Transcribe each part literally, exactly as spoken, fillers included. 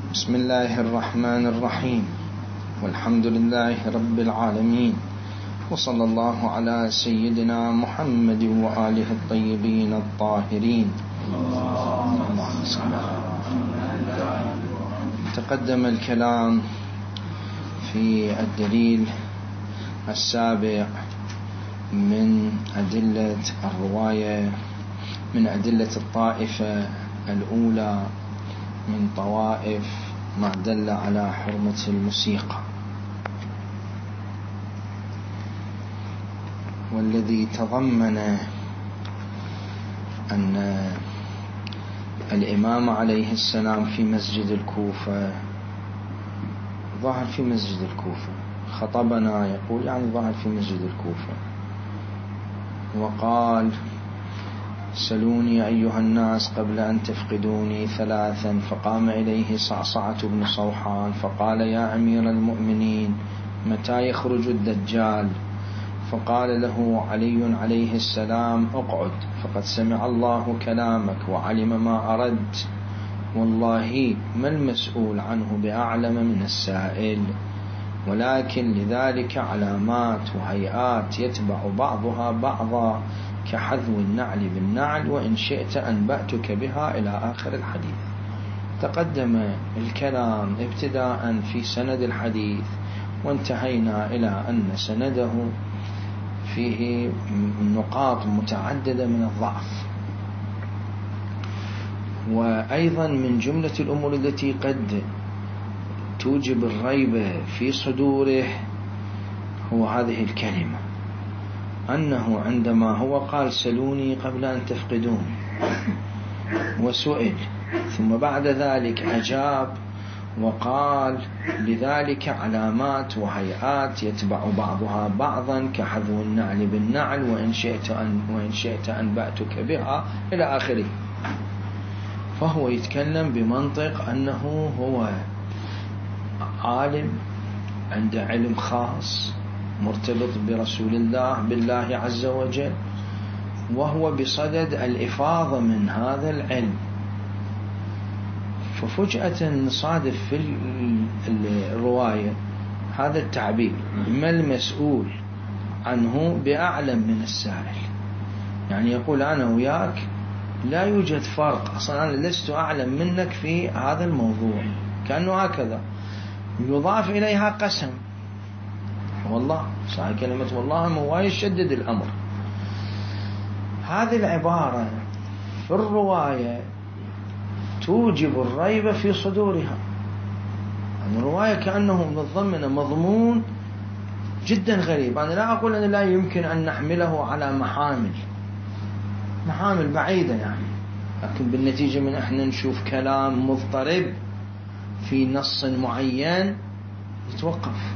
بسم الله الرحمن الرحيم، والحمد لله رب العالمين، وصلى الله على سيدنا محمد وآله الطيبين الطاهرين. تقدم الكلام في الدليل السابع من أدلة الرواية، من أدلة الطائفة الأولى من طوائف ما دل على حرمة الموسيقى، والذي تضمن أن الإمام عليه السلام في مسجد الكوفة، ظهر في مسجد الكوفة خطبنا، يقول يعني ظهر في مسجد الكوفة وقال: سلوني أيها الناس قبل أن تفقدوني ثلاثا. فقام إليه صعصعة بن صوحان فقال: يا أمير المؤمنين، متى يخرج الدجال؟ فقال له علي عليه السلام: اقعد، فقد سمع الله كلامك وعلم ما أردت، والله ما المسؤول عنه بأعلم من السائل، ولكن لذلك علامات وهيئات يتبع بعضها بعضا كحذو النعل بالنعل، وإن شئت أنبأتك بها إلى آخر الحديث. تقدم الكلام ابتداء في سند الحديث، وانتهينا إلى أن سنده فيه نقاط متعددة من الضعف، وأيضا من جملة الأمور التي قد توجب الريب في صدوره هو هذه الكلمة، أنه عندما هو قال: سلوني قبل أن تفقدون، وسئل، ثم بعد ذلك أجاب وقال: لذلك علامات وهيئات يتبع بعضها بعضا كحذو النعل بالنعل، وإن شئت أن وإن شئت أنبأتك بها إلى آخره. فهو يتكلم بمنطق أنه هو عالم، عنده علم خاص مرتبط برسول الله بالله عز وجل، وهو بصدد الإفاضة من هذا العلم. ففجأة نصادف في الرواية هذا التعبير: ما المسؤول عنه بأعلم من السائل. يعني يقول أنا وياك لا يوجد فرق، أصلا أنا لست أعلم منك في هذا الموضوع، كأنه هكذا يضاف إليها قسم. والله صحيح كلمة والله ما يشدد الأمر. هذه العبارة في الرواية توجب الريب في صدورها. يعني الرواية كأنه متضمن مضمون جدا غريب. أنا لا أقول أن لا يمكن أن نحمله على محامل محامل بعيدة يعني، لكن بالنتيجة من إحنا نشوف كلام مضطرب في نص معين يتوقف،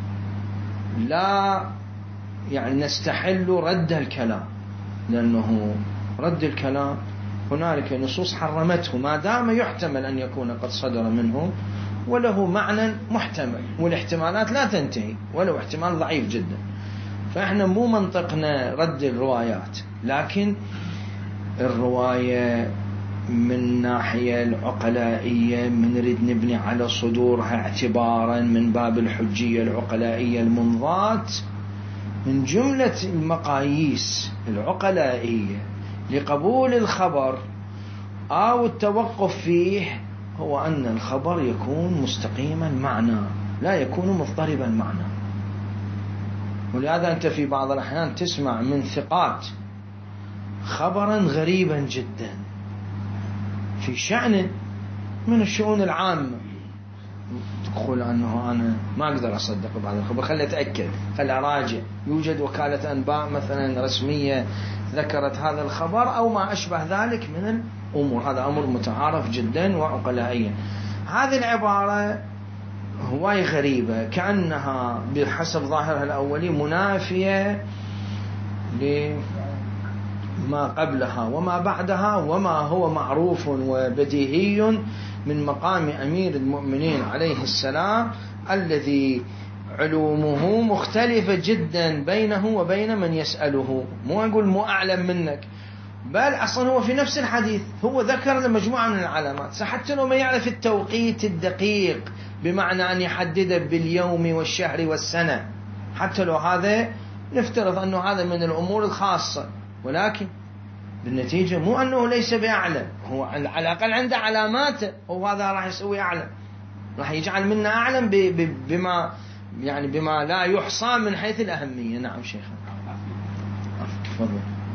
لا يعني نستحل رد الكلام، لأنه رد الكلام هنالك نصوص حرمته ما دام يحتمل أن يكون قد صدر منه وله معنى محتمل، والاحتمالات لا تنتهي ولو احتمال ضعيف جدا. فإحنا مو منطقنا رد الروايات، لكن الرواية من ناحية العقلائية من نريد نبني على صدورها اعتبارا من باب الحجية العقلائية المنضات. من جملة المقاييس العقلائية لقبول الخبر أو التوقف فيه هو أن الخبر يكون مستقيما معنى، لا يكون مضطربا معنى. ولهذا أنت في بعض الأحيان تسمع من ثقات خبرا غريبا جدا في شأن من الشؤون العامة، تقول أنه أنا ما أقدر أصدق بعض الخبر، خلي أتأكد، خلي أراجع، يوجد وكالة أنباء مثلا رسمية ذكرت هذا الخبر أو ما أشبه ذلك من الأمور. هذا أمر متعارف جدا وعقلائيا. هذه العبارة هواي غريبة، كأنها بحسب ظاهرها الأولي منافية لما قبلها وما بعدها وما هو معروف وبديهي من مقام أمير المؤمنين عليه السلام، الذي علومه مختلفة جدا بينه وبين من يسأله. مو أقول مو أعلم منك، بل أصلا هو في نفس الحديث هو ذكر مجموعة من العلامات، حتى لو ما يعرف التوقيت الدقيق بمعنى أن يحدده باليوم والشهر والسنة، حتى لو هذا نفترض أنه هذا من الأمور الخاصة، ولكن بالنتيجة مو أنه ليس بأعلم، هو على الأقل عنده علاماته، وهذا راح يسوي أعلم، راح يجعل منا أعلم بما يعني بما لا يحصى من حيث الأهمية. نعم شيخنا. تفضل.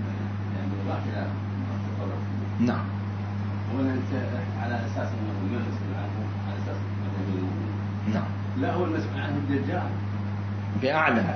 نعم. على أساس أنه يسأل عنه على أساس أنه نعم. لا هو المسؤول عنه الدجال. بأعلم.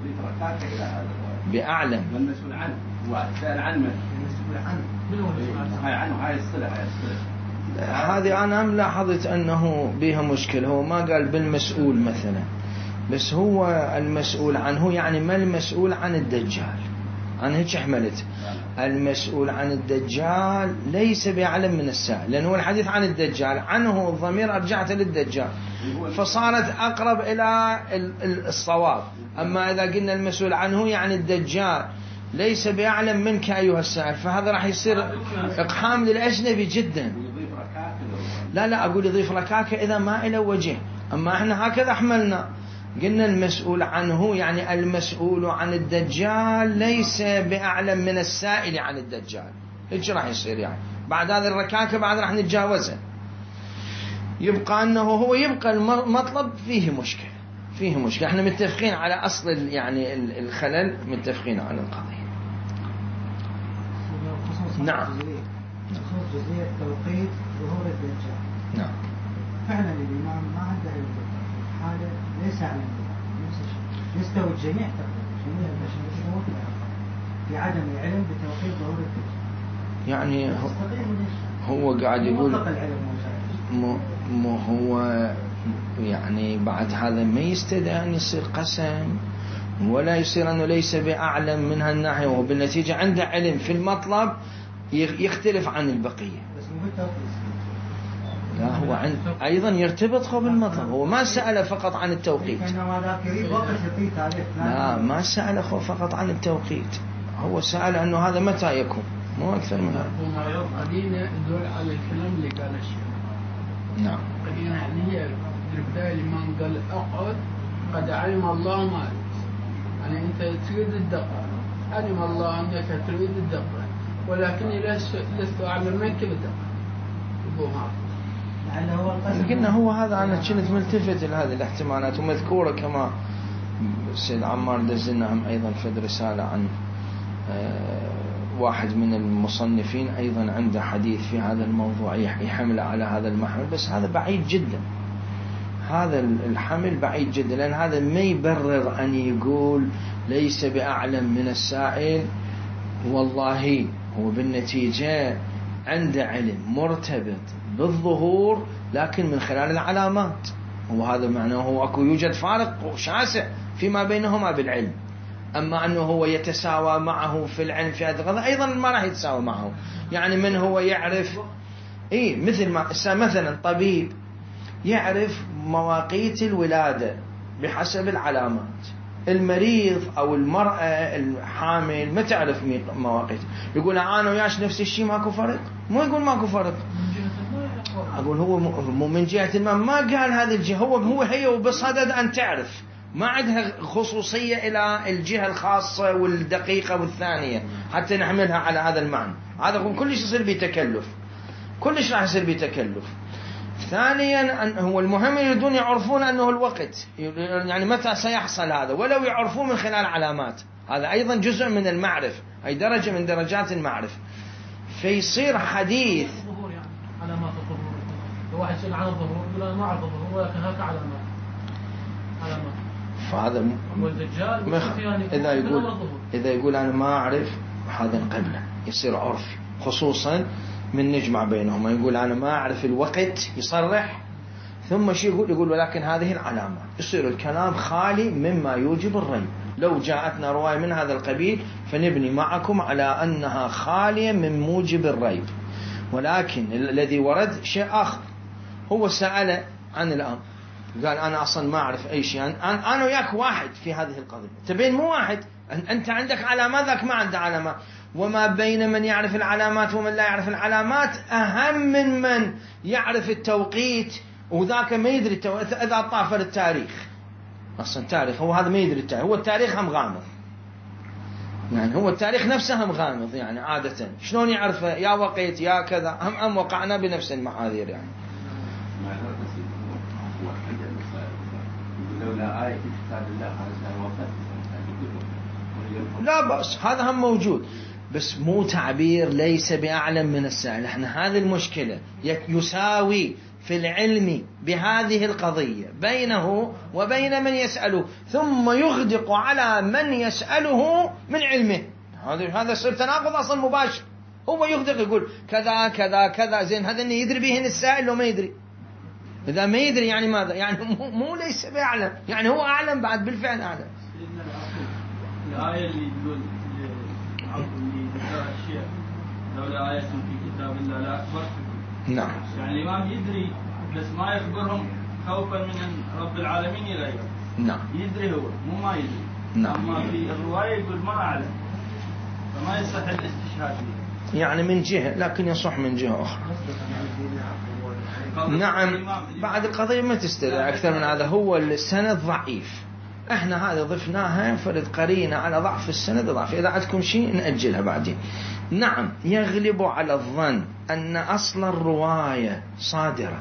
بأعلم. من المسؤول عنه؟ هو سأل عنه. المسؤول عنه. من هو المسؤول عنه؟ هاي عنه هاي الصلة هاي الصلة. هذه أنا ملاحظت أنه بها مشكلة، هو ما قال بالمسؤول مثلا، بس هو المسؤول عنه يعني ما المسؤول عن الدجال، أنا هيك حملت المسؤول عن الدجال ليس بأعلم من السائل، لأنه الحديث عن الدجال عنه الضمير أرجعت للدجال فصارت أقرب إلى الصواب. أما إذا قلنا المسؤول عنه يعني الدجال ليس بأعلم منك أيها السائل، فهذا راح يصير إقحام للأجنبي جدا. لا لا أقول يضيف ركاكة إذا ما إلى وجه، أما إحنا هكذا حملنا، قلنا المسؤول عنه يعني المسؤول عن الدجال ليس بأعلم من السائل عن الدجال. إيش راح يصير يعني بعد هذه الركاكة؟ بعد راح نتجاوزها. يبقى أنه هو يبقى المطلب فيه مشكلة، فيه مشكلة. احنا متفقين على أصل يعني الخلل، متفقين على القضية. نعم. خصوص جزئية توقيت ظهور الدجال. نعم. فعلا الإمام ما عنده حاجة ليس على نفس الشيء، يستوي الجميع جميع البشر في عدم العلم بتوقيت ظهور الدجال. يعني هو قاعد يقول مو مو هو يعني بعد هذا ما يستدعي أن يصير قسم ولا يصير أنه ليس بأعلم من هالناحية، وبالنتيجة عنده علم في المطلب يختلف عن البقية. لا هو عند أيضا يرتبط هو بالمطلب، هو ما سأل فقط عن التوقيت. لا ما سأل فقط عن التوقيت، هو سأل أنه هذا متى يكون، مو أكثر من هذا. وما قدينا يدل على الكلام اللي قال الشيخ. نعم. قدينا يعني هي البداية الإمام قال أقعد قد علم الله ما يعني أنت تريد الدقة، علم الله أنك تريد الدقة، ولكني لست أعلم منك بالدقة. يقول هذا قلنا هو هذا. أنا كنت ملتفت لهذه الاحتمالات ومذكورة كما السيد عمار دزنهم أيضا في رسالة عن واحد من المصنفين أيضا عنده حديث في هذا الموضوع يحمل على هذا المحمل، بس هذا بعيد جدا، هذا الحمل بعيد جدا، لأن هذا ما يبرر أن يقول ليس بأعلم من السائل. والله هو بالنتيجة عنده علم مرتبط بالظهور لكن من خلال العلامات، وهذا معناه هو أكو يوجد فارق شاسع فيما بينهما بالعلم. أما أنه هو يتساوى معه في العلم في هذا القضاء أيضا ما راح يتساوى معه، يعني من هو يعرف إيه مثل ما مثلا طبيب يعرف مواقيت الولادة بحسب العلامات، المريض أو المرأة الحامل ما تعرف مواقيت، يقول أنا وياش نفس الشيء ماكو فرق، مو يقول ماكو فرق، أقول هو مو من جهة ما ما قال هذه الجهة، هو هو هي وبصدد أن تعرف، ما عندها خصوصية إلى الجهة الخاصة والدقيقة والثانية حتى نحملها على هذا المعنى. هذا كلش يصير بتكلف، كلش راح يصير بتكلف. ثانيا أن هو المهم يريدون يعرفون أنه الوقت يعني متى سيحصل هذا، ولو يعرفون من خلال علامات، هذا أيضا جزء من المعرفة، أي درجة من درجات المعرفة. فيصير حديث يعني علامات الظهور، واحد يسأل عن الظهور يقول أنا ما أعرف الظهور ولكن هكا علامات علامات. فهذا والدجال يعني إذا يقول إذا يقول أنا ما أعرف هذا قبله يصير عرفي، خصوصا من نجمع بينهما، يقول أنا ما أعرف الوقت يصرح، ثم شيء يقول يقول ولكن هذه العلامات، يصير الكلام خالي مما يوجب الريب. لو جاءتنا رواية من هذا القبيل فنبني معكم على أنها خالية من موجب الريب، ولكن الذي ورد شيء آخر. هو سأل عن الأمر قال أنا أصلا ما أعرف أي شيء، أنا وياك واحد في هذه القضية، تبين مو واحد، أنت عندك علامات ذاك ما عنده علامات، وما بين من يعرف العلامات ومن لا يعرف العلامات أهم من من يعرف التوقيت وذاك ما يدري التوقيت. إذا طافر التاريخ أصلا التاريخ هو هذا ما يدري التاريخ، هو التاريخ هم غامض، يعني هو التاريخ نفسه هم غامض، يعني عادة شلون يعرفه يا وقيت يا كذا، هم أم وقعنا بنفس المحاذير يعني. لولا آية في كتاب الله لا بأس، هذا هم موجود، بس مو تعبير ليس بأعلم من السائل. احنا هذه المشكلة، يساوي في العلم بهذه القضية بينه وبين من يسأله، ثم يغدق على من يسأله من علمه. هذا هذا صار تناقض أصلا مباشر. هو يغدق يقول كذا كذا كذا، زين هذا اللي يدري به السائل لو ما يدري. إذا ما يدري يعني ماذا؟ يعني مو, مو ليس بأعلم، يعني هو أعلم بعد بالفعل أعلم. الآية اللي تقول اللي ذكر الشيء لولا آية في كتاب الله لا أكبر. نعم. يعني الإمام يدري بس ما يخبرهم خوفا من رب العالمين يغير. نعم. يدري هو مو ما يدري. نعم. أما في الرواية يقول ما أعلم، فما يصح الاستشهاد به. يعني من جهة، لكن يصح من جهة أخرى. نعم. بعد القضية ما تستدعي أكثر من هذا، هو السند ضعيف، احنا هذا ضفناها فرد قرينة على ضعف السند ضعف. إذا عندكم شيء نأجلها بعدين. نعم. يغلب على الظن أن أصل الرواية صادرة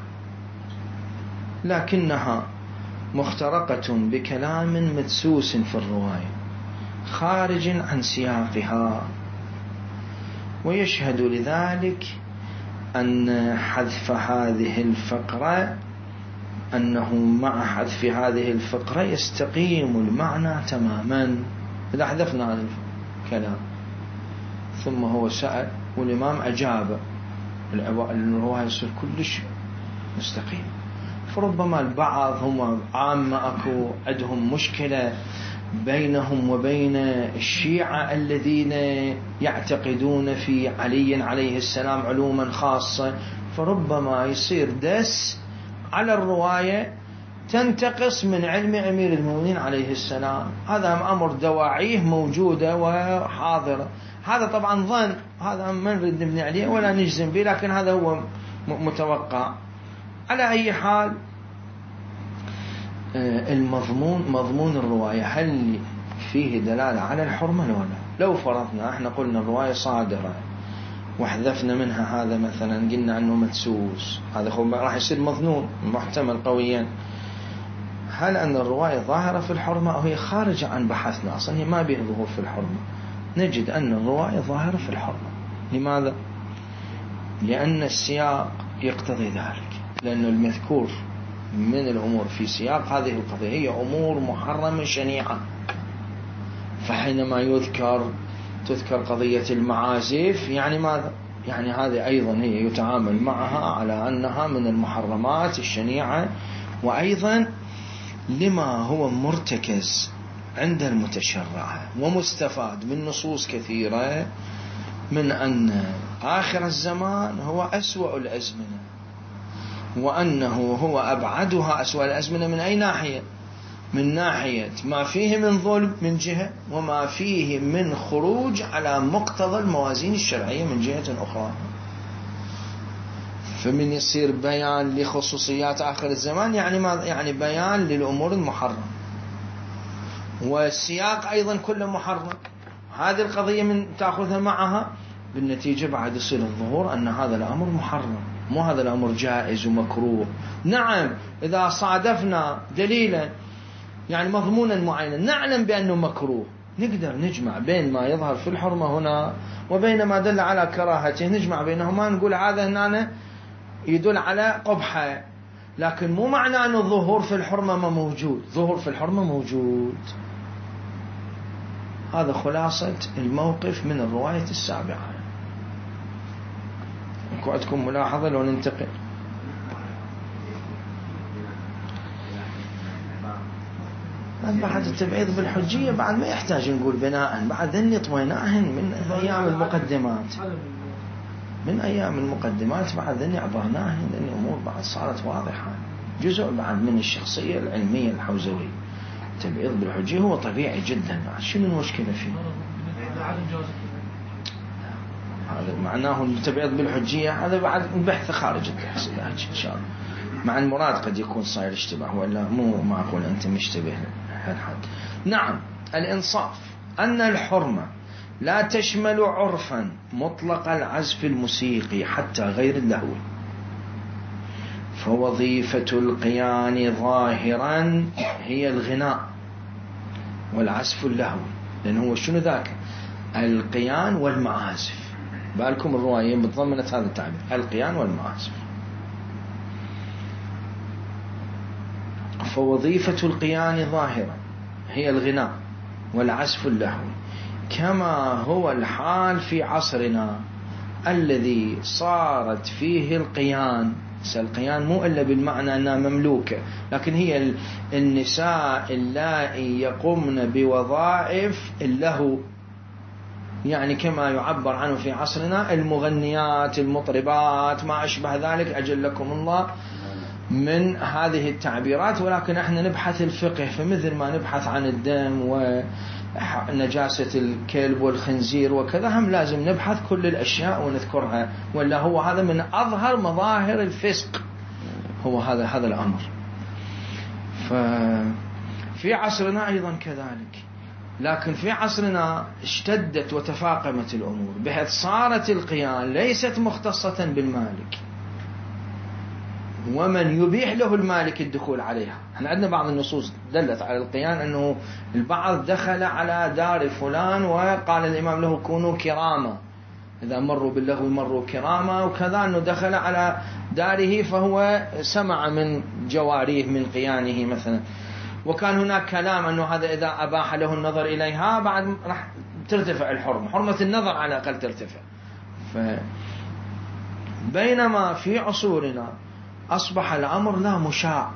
لكنها مخترقة بكلام مدسوس في الرواية خارج عن سياقها، ويشهد لذلك أن حذف هذه الفقرة أنه مع حذف هذه الفقرة يستقيم المعنى تماما. إذا حذفنا هذا الكلام ثم هو سأل والإمام أجاب، الرواية يصير كل شيء مستقيم. فربما البعض هم عامة أكو عندهم مشكلة بينهم وبين الشيعة الذين يعتقدون في علي عليه السلام علوما خاصة، فربما يصير دس على الرواية تنتقص من علم أمير المؤمنين عليه السلام. هذا أمر دواعيه موجودة وحاضرة. هذا طبعا ظن، هذا ما نريد نبني عليه ولا نجزم به، لكن هذا هو متوقع. على أي حال المضمون مضمون الرواية هل فيه دلالة على الحرمة ولا لا؟ لو فرضنا احنا قلنا الرواية صادرة وحذفنا منها هذا مثلا، قلنا أنه مدسوس، هذا راح يصير مظنون محتمل قويا. هل أن الرواية ظاهرة في الحرمة أو هي خارجة عن بحثنا؟ أصلا هي ما بها ظهور في الحرمة. نجد أن الرواية ظاهرة في الحرمة. لماذا؟ لأن السياق يقتضي ذلك، لأن المذكور من الأمور في سياق هذه القضية هي أمور محرمة شنيعة. فحينما يذكر تذكر قضية المعازف، يعني ماذا؟ يعني هذه أيضا هي يتعامل معها على أنها من المحرمات الشنيعة، وأيضا لما هو مرتكز عند المتشرع ومستفاد من نصوص كثيرة من أن آخر الزمان هو أسوأ الأزمنة، وأنه هو أبعدها أسوأ الأزمنة. من أي ناحية؟ من ناحية ما فيه من ظلم من جهة، وما فيه من خروج على مقتضى الموازين الشرعية من جهة أخرى. فمن يصير بيان لخصوصيات آخر الزمان يعني ما يعني بيان للأمور المحرمة، والسياق أيضا كله محرم. هذه القضية من تأخذها معها بالنتيجة بعد يصير الظهور أن هذا الأمر محرم، مو هذا الأمر جائز ومكروه. نعم إذا صادفنا دليلا يعني مضمونا معينا نعلم بأنه مكروه، نقدر نجمع بين ما يظهر في الحرمة هنا وبين ما دل على كراهته، نجمع بينهما نقول هذا هنا يدل على قبحة. لكن مو معنى أن الظهور في الحرمة ما موجود، ظهور في الحرمة موجود. هذا خلاصة الموقف من الرواية السابعة. أكو عندكم ملاحظة لو ننتقل؟ بعد التبعيض بالحجية بعد ما يحتاج نقول بناء، بعد ذني طويناهن من أيام المقدمات، من أيام المقدمات بعد ذني عبرناهن، لأن الأمور بعد صارت واضحة. جزء بعد من الشخصية العلمية الحوزوية. التبعيض بالحجية هو طبيعي جدا، شنو المشكلة فيه؟ هذا معناه التبعيض بالحجية، هذا بعد بحث خارج البحث إن شاء الله. مع المراد قد يكون صاير اشتباه، ولا مو معقول أنت مشتبه هالحد. نعم، الإنصاف أن الحرمة لا تشمل عرفا مطلق العزف الموسيقي حتى غير اللهو، فوظيفة القيان ظاهرا هي الغناء والعزف اللهوي، لأنه هو شنو ذاك؟ القيان والمعازف. بالكم الرواية بتضمنت هذا التعبير، القيان والمعازف. فوظيفة القيان ظاهرا هي الغناء والعزف اللهوي، كما هو الحال في عصرنا الذي صارت فيه القيان. القيان مو إلا بالمعنى أنها مملوكة، لكن هي النساء اللائي يقومن بوظائف اللهو، يعني كما يعبر عنه في عصرنا المغنيات المطربات ما أشبه ذلك، أجلكم الله من هذه التعبيرات. ولكن احنا نبحث الفقه، فمثل ما نبحث عن الدم ونجاسة الكلب والخنزير وكذا، هم لازم نبحث كل الأشياء ونذكرها، ولا هو هذا من أظهر مظاهر الفسق، هو هذا هذا الأمر. ففي عصرنا أيضا كذلك، لكن في عصرنا اشتدت وتفاقمت الأمور بحيث صارت القيان ليست مختصة بالمالك ومن يبيح له المالك الدخول عليها. احنا عندنا بعض النصوص دلت على القيان، أنه البعض دخل على دار فلان وقال الإمام له كونوا كراما، إذا مروا باللغو مروا كراما، وكذا أنه دخل على داره فهو سمع من جواريه من قيانه مثلا. وكان هناك كلام أنه هذا إذا أباح له النظر إليها بعد راح ترتفع الحرمة، حرمة النظر على الأقل ترتفع. بينما في عصورنا أصبح الأمر لا مشاع،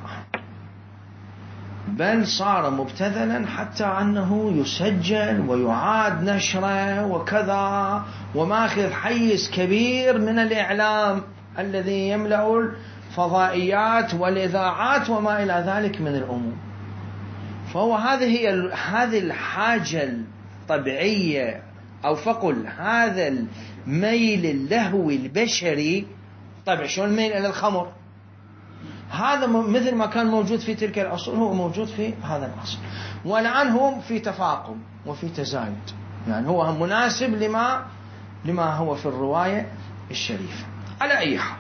بل صار مبتذلا حتى أنه يسجل ويعاد نشره وكذا، وماخذ حيز كبير من الإعلام الذي يملأ الفضائيات والإذاعات وما إلى ذلك من الأمور. فهو هذه هي هذه الحاجة الطبيعية، أو فقل هذا الميل اللهوي البشري. طبعا شلون الميل إلى الخمر؟ هذا مثل ما كان موجود في تلك العصور هو موجود في هذا العصر، والآن هو في تفاقم وفي تزايد، يعني هو مناسب لما لما هو في الرواية الشريفة. على أي حال،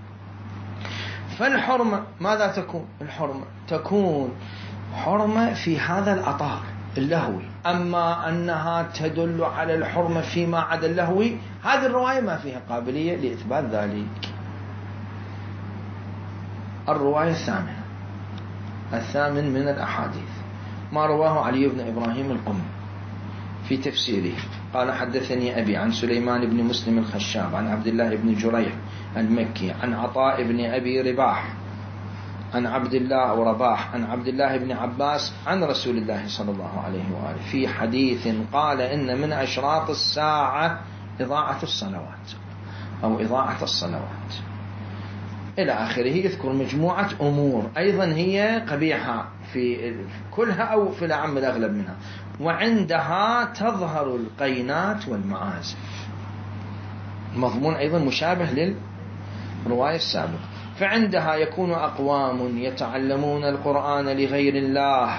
فالحرمة ماذا تكون؟ الحرمة تكون حرمة في هذا الأطار اللهوي. أما أنها تدل على الحرمة فيما عدا اللهوي، هذه الرواية ما فيها قابلية لإثبات ذلك. الرواية الثامنة، الثامن من الأحاديث، ما رواه علي بن إبراهيم القمي في تفسيره قال حدثني أبي عن سليمان بن مسلم الخشاب عن عبد الله بن جريح المكي عن عطاء بن أبي رباح عن عبد الله أو رباح عن عبد الله بن عباس عن رسول الله صلى الله عليه وآله في حديث قال إن من أشراط الساعة إضاعة الصلوات أو إضاعة الصلوات إلى آخره. يذكر مجموعة أمور أيضا هي قبيحة في كلها أو في الأعم الأغلب منها، وعندها تظهر القينات والمعازف. مضمون أيضا مشابه للرواية السابقة. فعندها يكون أقوام يتعلمون القرآن لغير الله،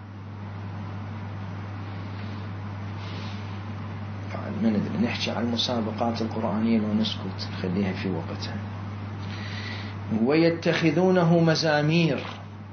ما ندري نحكي عن المسابقات القرآنية ونسكت نخليها في وقتها. ويتخذونه مزامير،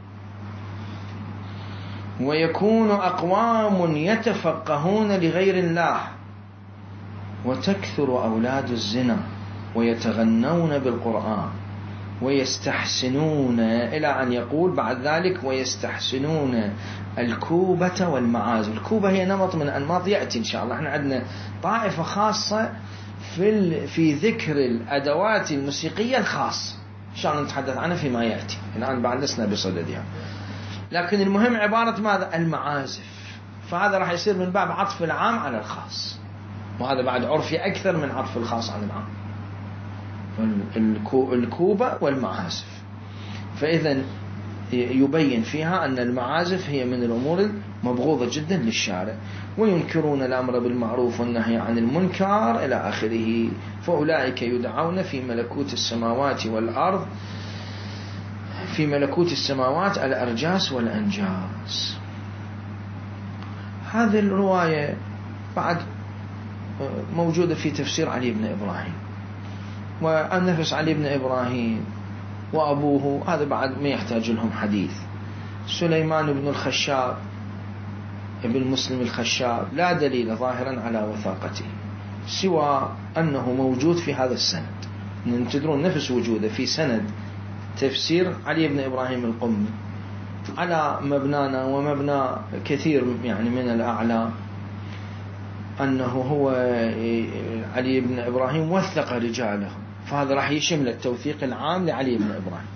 ويكون أقوام يتفقهون لغير الله، وتكثر أولاد الزنا ويتغنون بالقرآن ويستحسنون، إلى أن يقول بعد ذلك ويستحسنون الكوبة والمعازف. الكوبة هي نمط من أنماط يأتي إن شاء الله. احنا عندنا طائفة خاصة في في ذكر الأدوات الموسيقية الخاص إن شاء الله نتحدث عنها فيما يأتي، الآن بعد لسنا بصددها. لكن المهم عبارة ماذا؟ المعازف. فهذا راح يصير من باب عطف العام على الخاص، وهذا بعد عرفي أكثر من عطف الخاص على العام. الكوبة والمعازف. فإذا يبين فيها أن المعازف هي من الأمور المبغوضة جدا للشارع، وينكرون الأمر بالمعروف والنهي عن المنكر إلى آخره. فأولئك يدعون في ملكوت السماوات والأرض، في ملكوت السماوات الأرجاس والأنجاس. هذه الرواية بعد موجودة في تفسير علي بن إبراهيم، والنفس علي بن إبراهيم وأبوه هذا بعد ما يحتاج لهم حديث. سليمان بن الخشاب ابن مسلم الخشاب لا دليل ظاهرا على وثاقته سوى أنه موجود في هذا السند. تدرون نفس وجوده في سند تفسير علي بن إبراهيم القمي على مبنانا ومبنى كثير يعني من الأعلام، أنه هو علي بن إبراهيم وثق رجاله، فهذا راح يشمل التوثيق العام لعلي بن إبراهيم.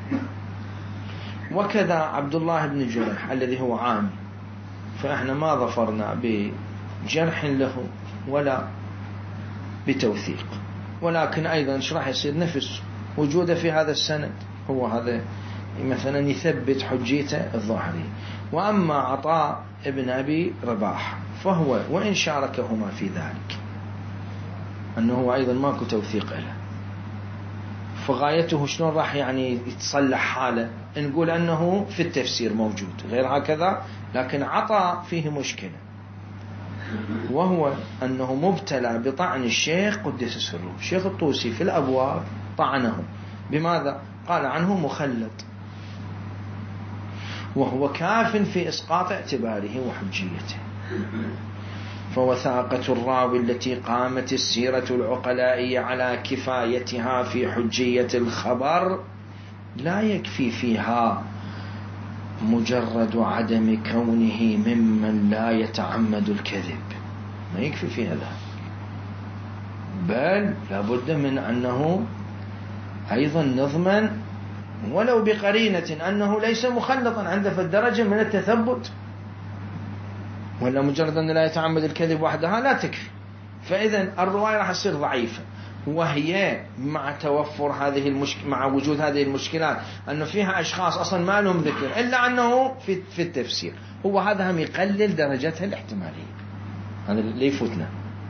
وكذا عبد الله بن جريح الذي هو عامي، فإحنا ما ظفرنا بجرح له ولا بتوثيق، ولكن أيضا ايش راح يصير نفس وجوده في هذا السند، هو هذا مثلا يثبت حجيته الظاهرية. وأما عطاء ابن أبي رباح فهو وإن شاركهما في ذلك أنه أيضا ماكو توثيق له، فغايته شلون راح يعني يتصلح حاله؟ نقول أنه في التفسير موجود غير هكذا، لكن عطاء فيه مشكلة، وهو أنه مبتلى بطعن الشيخ قدس سره. الشيخ الطوسي في الأبواب طعنه، بماذا؟ قال عنه مخلط، وهو كاف في إسقاط اعتباره وحجيته. فوثاقة الراوي التي قامت السيرة العقلائية على كفايتها في حجية الخبر لا يكفي فيها مجرد عدم كونه ممن لا يتعمد الكذب، ما يكفي في هذا، بل لابد من أنه أيضا نضمن ولو بقرينة أنه ليس مخلطا عنده في الدرجة من التثبت، ولا مجرد أن لا يتعمد الكذب وحدها لا تكفي. فإذا الرواية راح تصير ضعيفة، وهي مع توفر هذه المشكلة، مع وجود هذه المشكلات، أنه فيها أشخاص أصلا ما لهم ذكر إلا أنه في في التفسير، هو هذا هم يقلل درجتها الاحتمالية، هذا اللي يفوتنا.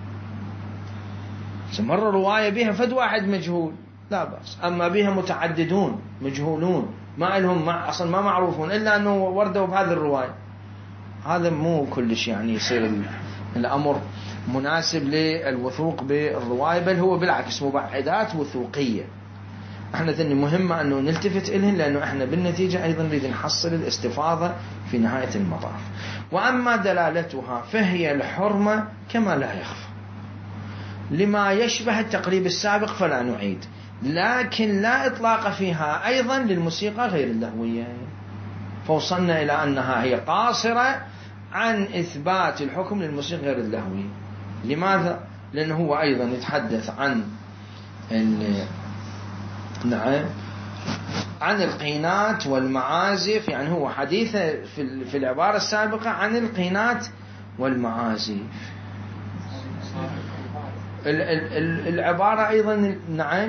مرة رواية بها فد واحد مجهول لا بأس، أما بها متعددون مجهولون ما لهم مع أصلا ما معروفون إلا أنه وردوا بهذه الرواية، هذا مو كلش يعني يصير الأمر مناسب للوثوق بالرواية، بل هو بالعكس مبعدات وثوقية. احنا ذني مهمة أنه نلتفت إلهن، لأنه احنا بالنتيجة أيضا نريد نحصل الاستفاضة في نهاية المطاف. وأما دلالتها فهي الحرمة كما لا يخفى، لما يشبه التقريب السابق فلا نعيد، لكن لا إطلاق فيها أيضا للموسيقى غير اللهوية. فوصلنا إلى أنها هي قاصرة عن إثبات الحكم للموسيقى غير اللهوية. لماذا؟ لأنه هو أيضا يتحدث عن نعم عن القينات والمعازف، يعني هو حديثه في العبارة السابقة عن القينات والمعازف. العبارة أيضا نعم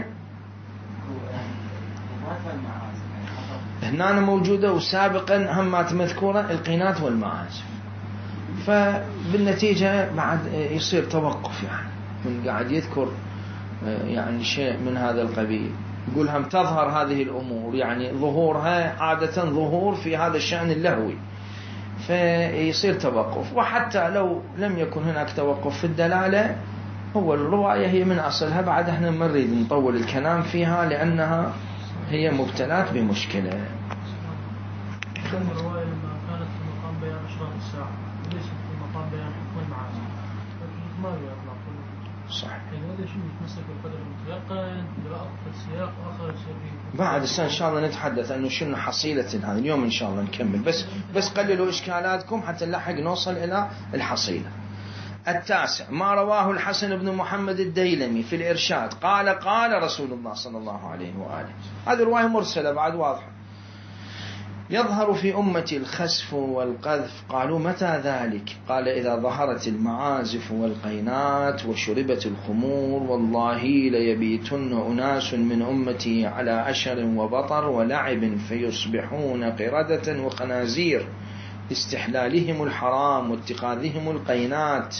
هنا موجودة، وسابقا همات مذكورة القينات والمعازف. فبالنتيجة بعد يصير توقف، يعني من قاعد يذكر يعني شيء من هذا القبيل، يقول هم تظهر هذه الأمور، يعني ظهورها عادة ظهور في هذا الشأن اللهوي، فيصير توقف. وحتى لو لم يكن هناك توقف في الدلالة، هو الرواية هي من أصلها، بعد احنا ما نريد نطول الكلام فيها لأنها هي مبتلات بمشكلة. كان الرواية لما كانت في مقام بيان أشراط الساعة وليست في مقام بيان حكم المعازف، ما يطلق صح. يعني هذا شيء يتمسك بالقدر المتيقن قراءة السياق وآخر السياق. بعد السنة إن شاء الله نتحدث أنه شنو حصيلة هذا اليوم، إن شاء الله نكمل، بس بس قللوا إشكالاتكم حتى نلحق نوصل إلى الحصيلة. التاسع ما رواه الحسن بن محمد الديلمي في الإرشاد قال قال رسول الله صلى الله عليه وآله، هذه رواية مرسلة بعد واضحة. يظهر في أمتي الخسف والقذف. قالوا متى ذلك؟ قال إذا ظهرت المعازف والقينات وشربت الخمور، والله ليبيتن أناس من أمتي على عشر وبطر ولعب فيصبحون قردة وخنازير لاستحلالهم الحرام واتخاذهم القينات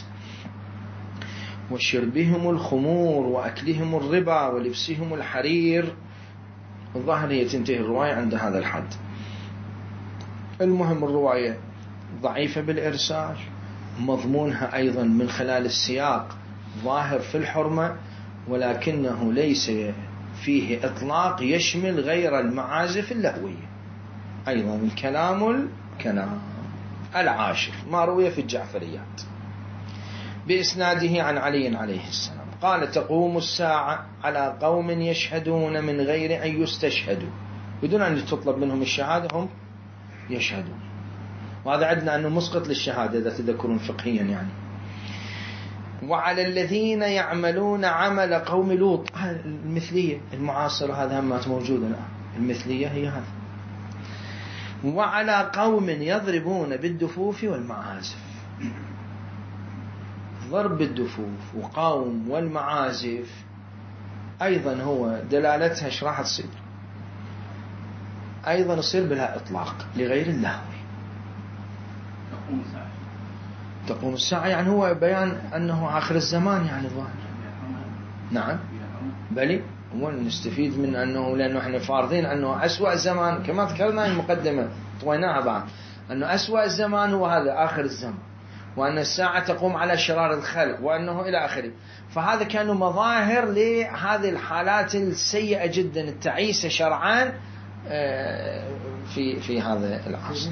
وشربهم الخمور وأكلهم الربا ولبسهم الحرير. الظاهر هي تنتهي الرواية عند هذا الحد. المهم الرواية ضعيفة بالإرسال، مضمونها أيضا من خلال السياق ظاهر في الحرمة، ولكنه ليس فيه إطلاق يشمل غير المعازف اللهوية. أيضا الكلام الكلام العاشر ما روي في الجعفريات بإسناده عن علي عليه السلام قال تقوم الساعة على قوم يشهدون من غير أن يستشهدوا، بدون أن تطلب منهم الشهادة هم يشهدون. وهذا عندنا أنه مسقط للشهادة إذا تذكرون فقهيا يعني. وعلى الذين يعملون عمل قوم لوط، المثلية المعاصرة هذا همات موجودة الآن، المثلية هي هذا. وعلى قوم يضربون بالدفوف والمعازف. ضرب الدفوف وقوم والمعازف أيضا هو دلالتها ايش راح تصير؟ أيضا يصير بها إطلاق لغير اللهو. تقوم الساعة تقوم الساعة يعني هو بيان أنه آخر الزمان يعني ظاهر. نعم بلي هو نستفيد من أنه، لأنه احنا فارضين أنه أسوأ الزمان كما ذكرنا المقدمة طويناها بعد، أنه أسوأ الزمان هو هذا آخر الزمان، وأن الساعة تقوم على شرار الخلق، وأنه إلى آخره. فهذا كانوا مظاهر لهذه الحالات السيئة جدا التعيسة شرعان في في هذا العصر.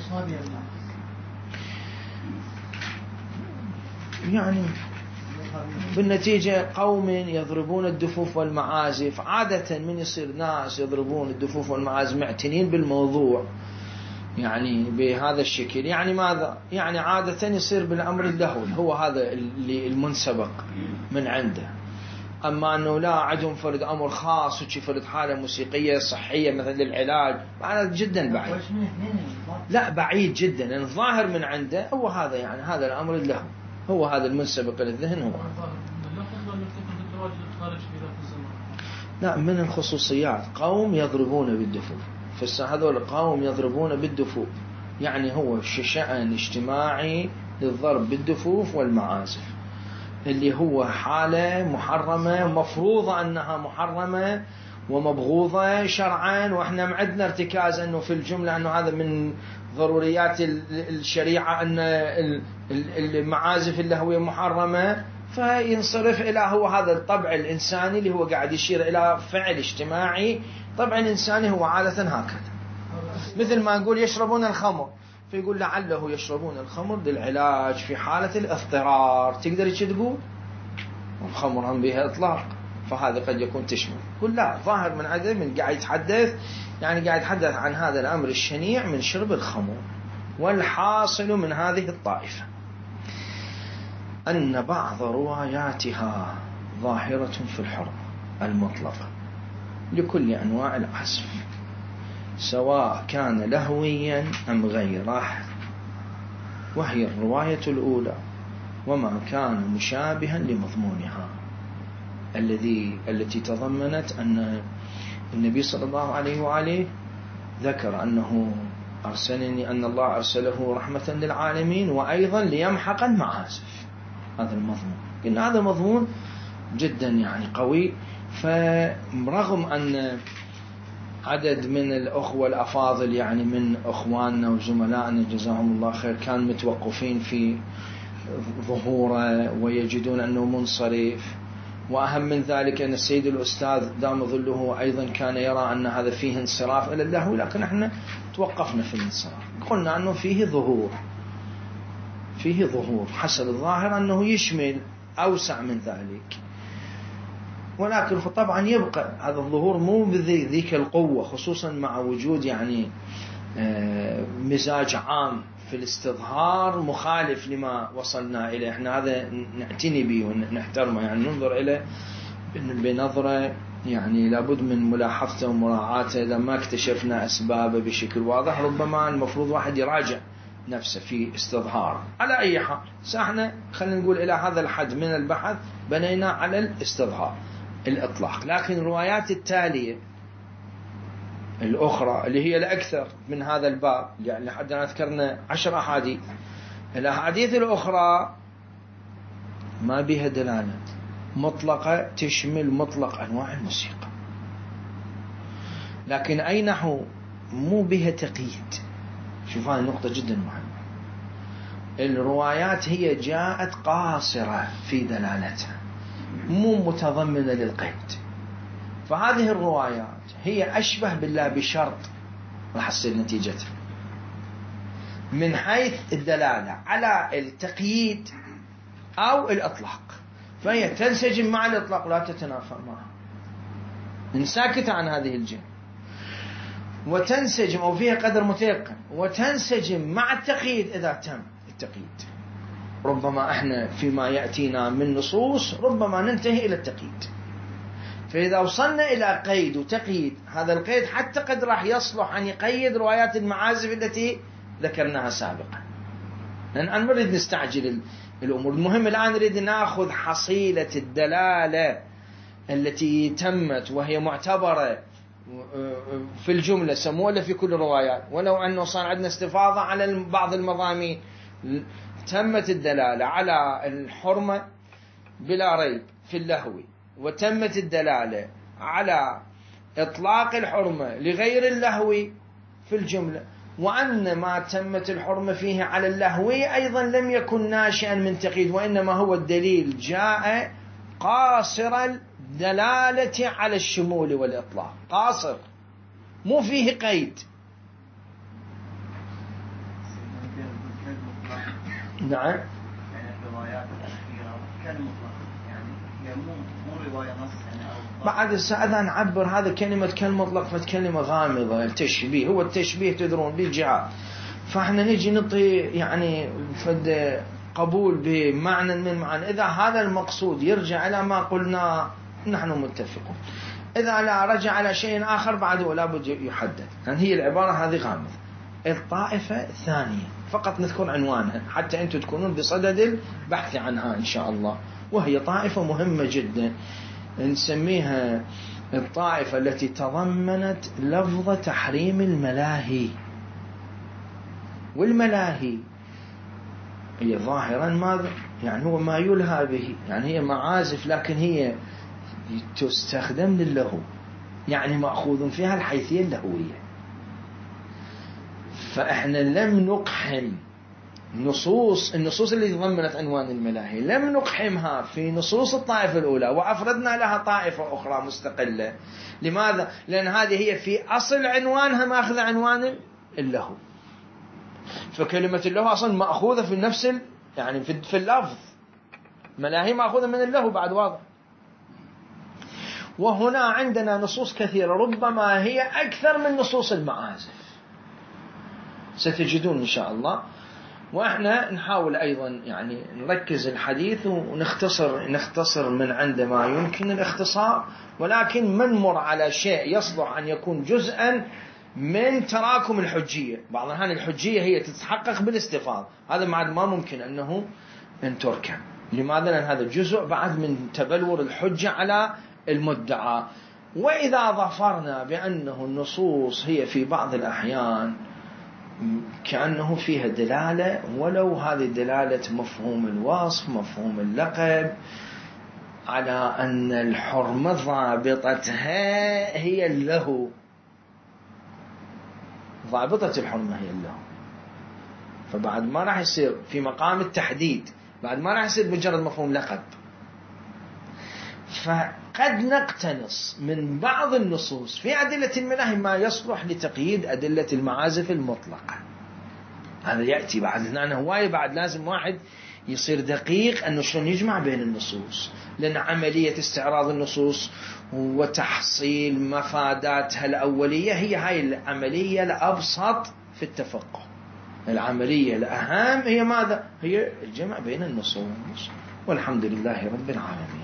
يعني بالنتيجة قوم يضربون الدفوف والمعازف. عادة من يصير ناس يضربون الدفوف والمعازف معتنين بالموضوع يعني بهذا الشكل، يعني ماذا؟ يعني عادة يصير بالأمر اللهوي، هو هذا اللي المنسبق من عنده. أما أنه لا عندهم فرد أمر خاص وشي فرد حالة موسيقية صحية مثلا للعلاج، معناه جدا بعيد. لا بعيد جدا، لأن الظاهر من عنده هو هذا، يعني هذا الأمر اللهوي هو هذا المنسبق للذهن هو. لا من الخصوصيات قوم يضربون بالدفوف، فهذول قوم يضربون بالدفوف يعني هو شأن اجتماعي للضرب بالدفوف والمعازف، اللي هو حالة محرمة مفروضة أنها محرمة ومبغوضة شرعا، وإحنا معدنا ارتكاز أنه في الجملة أنه هذا من ضروريات الشريعة أن المعازف اللهوية محرمة، فينصرف إلى هو هذا الطبع الإنساني اللي هو قاعد يشير إلى فعل اجتماعي. طبعا الإنساني هو عادة هكذا، مثل ما نقول يشربون الخمر، فيقول لعله يشربون الخمر للعلاج في حالة الاضطرار. تقدر تقول الخمر هم بها إطلاق، فهذا قد يكون تشمل. قل لا، ظاهر من عدم من قاعد يتحدث يعني قاعد يتحدث عن هذا الأمر الشنيع من شرب الخمر. والحاصل من هذه الطائفة أن بعض رواياتها ظاهرة في الحرمة المطلقة لكل أنواع العزف، سواء كان لهويا أم غيره، وهي الرواية الأولى وما كان مشابها لمضمونها الذي التي تضمنت أن النبي صلى الله عليه وآله ذكر أنه أرسلني، أن الله أرسله رحمة للعالمين وأيضا ليمحق المعازف. هذا المضمون، إن هذا مضمون جدا يعني قوي. فرغم أن عدد من الأخوة الأفاضل يعني من أخواننا وزملائنا جزاهم الله خير كان متوقفين في ظهوره ويجدون أنه منصرف، وأهم من ذلك أن السيد الأستاذ دام ظله أيضا كان يرى أن هذا فيه انصراف إلى اللهو، لكن احنا توقفنا في الانصراف، قلنا أنه فيه ظهور فيه ظهور حسب الظاهر أنه يشمل أوسع من ذلك، ولكن طبعا يبقى هذا الظهور مو بذيك القوة، خصوصا مع وجود يعني مزاج عام في الاستظهار مخالف لما وصلنا إليه. احنا هذا نعتني به ونحترمه، يعني ننظر إليه بنظرة يعني لابد من ملاحظته ومراعاته. إذا ما اكتشفنا أسبابه بشكل واضح ربما المفروض واحد يراجع نفسه في استظهار. على أي حال ساحنا خلينا نقول إلى هذا الحد من البحث بنينا على الاستظهار الإطلاق. لكن الروايات التالية الأخرى اللي هي الأكثر من هذا الباب، يعني لحد أن ذكرنا عشر أحاديث، الأحاديث الأخرى ما بها دلالة مطلقة تشمل مطلق أنواع الموسيقى، لكن أي نحو مو بها تقييد. شوف هذه النقطة جدا مهمة. الروايات هي جاءت قاصرة في دلالتها مو متضمنة للقيد، فهذه الروايات هي أشبه بالله بشرط راح تصير نتيجتها من حيث الدلالة على التقييد أو الإطلاق، فهي تنسجم مع الإطلاق لا تتنافى معه، نساكت عن هذه الجهة، وتنسجم أو فيها قدر متيقن، وتنسجم مع التقييد إذا تم التقييد. ربما احنا فيما يأتينا من نصوص ربما ننتهي إلى التقييد، فإذا وصلنا إلى قيد وتقييد هذا القيد حتى قد راح يصلح أن يقيد روايات المعازف التي ذكرناها سابقا، لأن أنا نريد نستعجل الأمور. المهم الآن نريد نأخذ حصيلة الدلالة التي تمت وهي معتبرة في الجملة سموها في كل الروايات، ولو أنه صار عندنا استفاضة على بعض المضامين. تمت الدلالة على الحرمة بلا ريب في اللهو، وتمت الدلالة على إطلاق الحرمة لغير اللهو في الجملة، وأن ما تمت الحرمة فيه على اللهو أيضا لم يكن ناشئا من تقييد، وإنما هو الدليل جاء قاصر الدلالة على الشمول والإطلاق، قاصر مو فيه قيد. نعم. يعني الروايات الأخيرة كالمطلق، يعني هي مو مو رواية نص يعني أو بعد الساعة نعبر هذا كلمة كالمطلق فكلمة غامضة. التشبيه هو التشبيه تدرون بالجهات، فاحنا نجي نعطي يعني فد قبول بمعنى من معنى. إذا هذا المقصود يرجع إلى ما قلنا نحن متفقون، إذا لا رجع على شيء آخر بعده لا بد يحدد. يعني هي العبارة هذه غامضة. الطائفة الثانية فقط نذكر عنوانها حتى أنتم تكونون بصدد البحث عنها إن شاء الله، وهي طائفة مهمة جدا نسميها الطائفة التي تضمنت لفظ تحريم الملاهي. والملاهي هي ظاهرا ماذا؟ يعني هو ما يلهى به، يعني هي معازف لكن هي تستخدم للهو، يعني مأخوذ فيها الحيثية اللهوية. فإحنا لم نقحم نصوص النصوص اللي ضمنت عنوان الملاهي، لم نقحمها في نصوص الطائفة الأولى وأفردنا لها طائفة أخرى مستقلة. لماذا؟ لأن هذه هي في أصل عنوانها ماخذة عنوان اللهو، فكلمة اللهو أصلا مأخوذة في نفس يعني في اللفظ، ملاهي مأخوذة من اللهو بعد واضح. وهنا عندنا نصوص كثيرة ربما هي أكثر من نصوص المعازف ستجدون إن شاء الله. وإحنا نحاول أيضا يعني نركز الحديث ونختصر نختصر من عندما يمكن الاختصار، ولكن منمر على شيء يصلح أن يكون جزءا من تراكم الحجية. بعض الأحيان الحجية هي تتحقق بالاستفاضة، هذا بعد ما ممكن أنه أن تركب. لماذا؟ لأن هذا جزء بعد من تبلور الحجة على المدعى. وإذا ظفرنا بأنه النصوص هي في بعض الأحيان كأنه فيها دلالة، ولو هذه دلالة مفهوم الوصف مفهوم اللقب، على أن الحرمة ضابطتها هي اللهو، ضابطة الحرمة هي اللهو، فبعد ما راح يصير في مقام التحديد، بعد ما راح يصير مجرد مفهوم لقب. فقد نقتنص من بعض النصوص في أدلة الملاهي ما يصلح لتقييد أدلة المعازف المطلقة. هذا يأتي بعد هنا هواية، بعد لازم واحد يصير دقيق أنه شلون يجمع بين النصوص، لأن عملية استعراض النصوص وتحصيل مفاداتها الأولية هي هاي العملية الأبسط في التفقه. العملية الأهم هي ماذا؟ هي الجمع بين النصوص. والحمد لله رب العالمين.